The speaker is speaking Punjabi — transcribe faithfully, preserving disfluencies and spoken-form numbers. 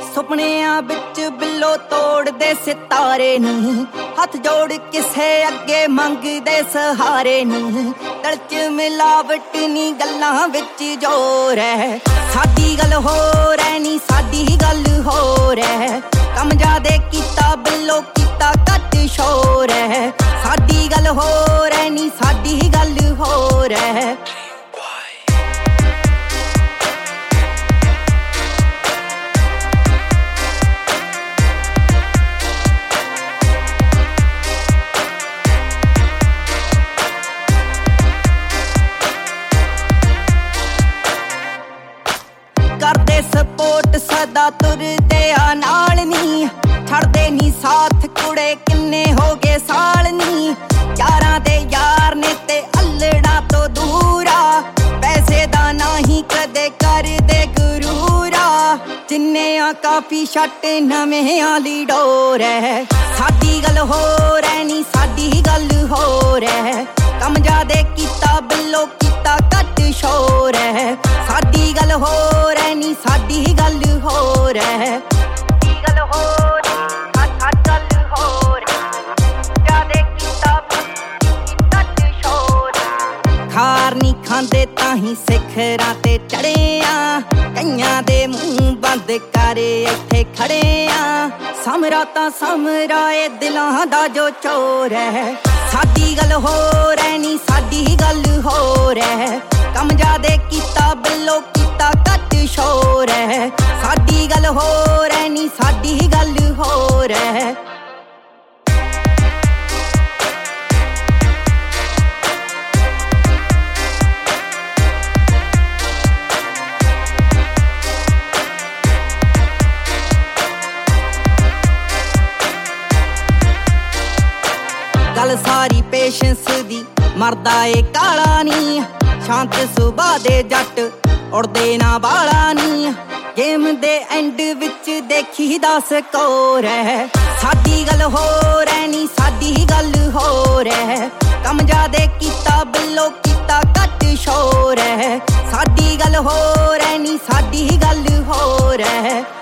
ਸੁਪਨਿਆਂ ਵਿੱਚ ਬਿੱਲੋ ਤੋੜਦੇ ਸਿਤਾਰੇ ਨੀ, ਹੱਥ ਜੋੜ ਕਿਸੇ ਅੱਗੇ ਮੰਗਦੇ ਸਹਾਰੇ ਨੀ। ਦਿਲ 'ਚ ਮਿਲਾਵਟ ਨੀ, ਗੱਲਾਂ ਵਿੱਚ ਜ਼ੋਰ ਹੈ। ਸਾਡੀ ਗੱਲ ਹੋਰ ਐ ਨੀ, ਸਾਡੀ ਗੱਲ ਹੋਰ ਹੈ। ਕੰਮ ਜ਼ਿਆਦੇ ਕੀਤਾ ਬਿੱਲੋ, ਕੀਤਾ ਘੱਟ ਸ਼ੋਰ ਹੈ। ਸਾਡੀ ਗੱਲ ਹੋਰ ਐ ਨੀ, ਸਾਡੀ ਗੱਲ ਹੋਰ ਹੈ। ਕਰਦੇ ਸਪੋਰਟ ਸਦਾ ਤੁਰਦੇ ਆ ਨਾਲ ਨੀ, ਛੱਡਦੇ ਨੀ ਸਾਥ ਕੁੜੇ ਕਿੰਨੇ ਹੋ ਗਏ ਸਾਲ ਨੀ। ਯਾਰਾਂ ਦੇ ਯਾਰ ਨੇ ਤੇ ਅਲੜਾ ਤੋਂ ਦੂਰਾ, ਪੈਸੇ ਦਾ ਨਹੀਂ ਕਦੇ ਕਰਦੇ ਗੁਰੂਰਾ। ਜਿੰਨੇ ਆ ਕਾਫੀ ਛੱਟ ਨਵੇਂ ਆਲੀ ਡੋਰ ਹੈ। ਸਾਡੀ ਗੱਲ ਹੋਰ ਐ ਨੀ, ਸਾਡੀ ਗੱਲ ਹੋਰ ਹੈ। ਕੰਮ ਜ਼ਿਆਦੇ ਕੀਤਾ ਬਿੱਲੋ, ਕੀਤਾ ਘੱਟ ਸ਼ੋਰ ਹੈ। ਸਾਡੀ ਗੱਲ ਹੋਰ ਐ ਨੀ, ਸਾਡੀ ਗੱਲ ਹੋਰ ਹੈ। ਗੱਲ ਹੋਰ ਗੱਲ ਹੋਰ ਜ਼ਿਆਦੇ ਕੀਤਾ ਘੱਟ ਸ਼ੋਰ। ਖਾਰ ਨੀ ਖਾਂਦੇ ਤਾਂ ਹੀ ਸਿਖਰਾਂ ਤੇ ਚੜੇ ਆ, ਕਈਆਂ ਦੇ ਮੂੰਹ ਬੰਦ ਕਰੇ ਇੱਥੇ ਖੜੇ ਆ। ਸਮਰਾ ਤਾਂ ਸਮਰਾ ਏ ਦਿਲਾਂ ਦਾ ਜੋ ਚੋਰ ਹੈ। ਸਾਡੀ ਗੱਲ ਹੋਰ ਐ ਨੀ, ਸਾਡੀ ਗੱਲ ਹੋਰ ਹੈ। ਕੰਮ ਜ਼ਿਆਦੇ ਕੀਤਾ ਬਿੱਲੋ, ਕੀਤਾ ਘੱਟ ਸ਼ੋਰ ਹੈ। ਸਾਡੀ ਗੱਲ ਹੋਰ ਐ ਨੀ, ਸਾਡੀ ਗੱਲ ਹੋਰ ਹੈ। ਗੱਲ ਸਾਰੀ ਪੇਸ਼ੈਂਸ ਦੀ, ਮਰਦਾ ਏ ਕਾਲਾ ਨੀ। ਸ਼ਾਂਤ ਸੁਭਾਅ ਦੇ ਜੱਟ, ਉੜਦੇ ਨਾ ਬਾਲਾ ਨੀ। ਗੇਮ ਦੇ ਐਂਡ ਵਿੱਚ ਦੇਖੀ ਦਾ ਸਕੋਰ ਹੈ। ਸਾਡੀ ਗੱਲ ਹੋਰ ਐ ਨੀ, ਸਾਡੀ ਗੱਲ ਹੋਰ ਹੈ। ਕੰਮ ਜ਼ਿਆਦੇ ਕੀਤਾ ਬਿੱਲੋ, ਕੀਤਾ ਘੱਟ ਸ਼ੋਰ ਹੈ। ਸਾਡੀ ਗੱਲ ਹੋਰ ਐ ਨੀ, ਸਾਡੀ ਗੱਲ ਹੋਰ ਹੈ।